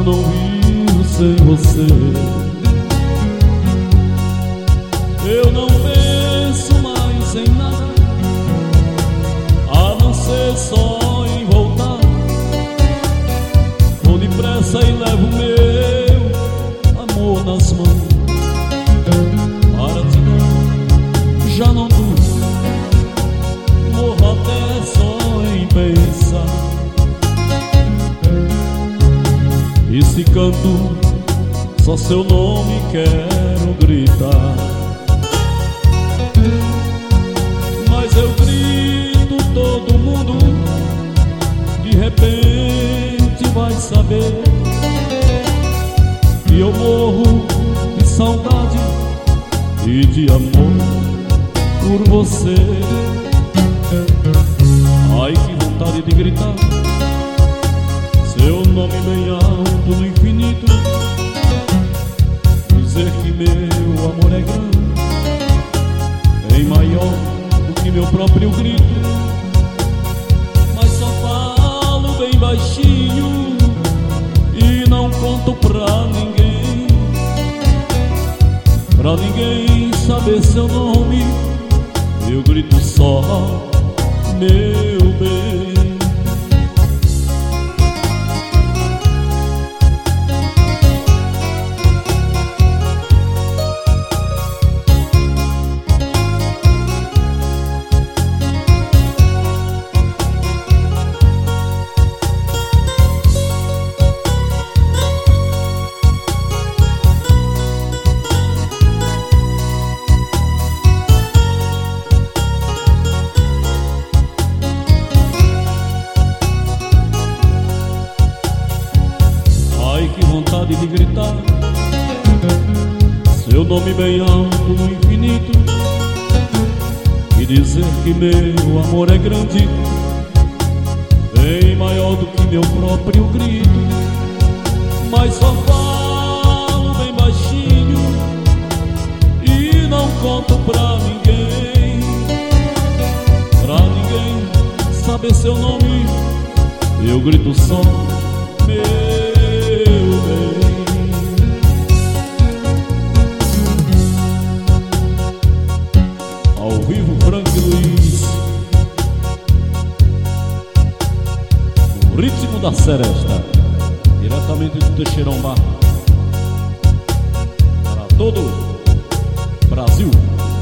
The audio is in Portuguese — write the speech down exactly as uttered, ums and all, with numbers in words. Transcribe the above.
eu não vivo sem você. Eu não penso mais em nada, a não ser só em voltar. Vou depressa e levo meu amor nas mãos para te dar. Já não durmo, morro até só em pensar. E se canto só seu nome quero gritar. Mas eu grito, todo mundo de repente vai saber que eu morro de saudade e de amor por você. Ai, que vontade de gritar seu nome bem alto no infinito, dizer que meu amor é grande, bem maior do que meu próprio grito. Mas só falo bem baixinho e não conto pra ninguém, pra ninguém saber seu nome. Eu grito só meu bem. Que vontade de gritar seu nome bem alto no infinito e dizer que meu amor é grande, bem maior do que meu próprio grito. Mas só falo bem baixinho e não conto pra ninguém, pra ninguém saber seu nome. Eu grito só meu. Ao vivo, Frank Luiz, o ritmo da seresta, diretamente do Teixeirão Bar, para todo Brasil.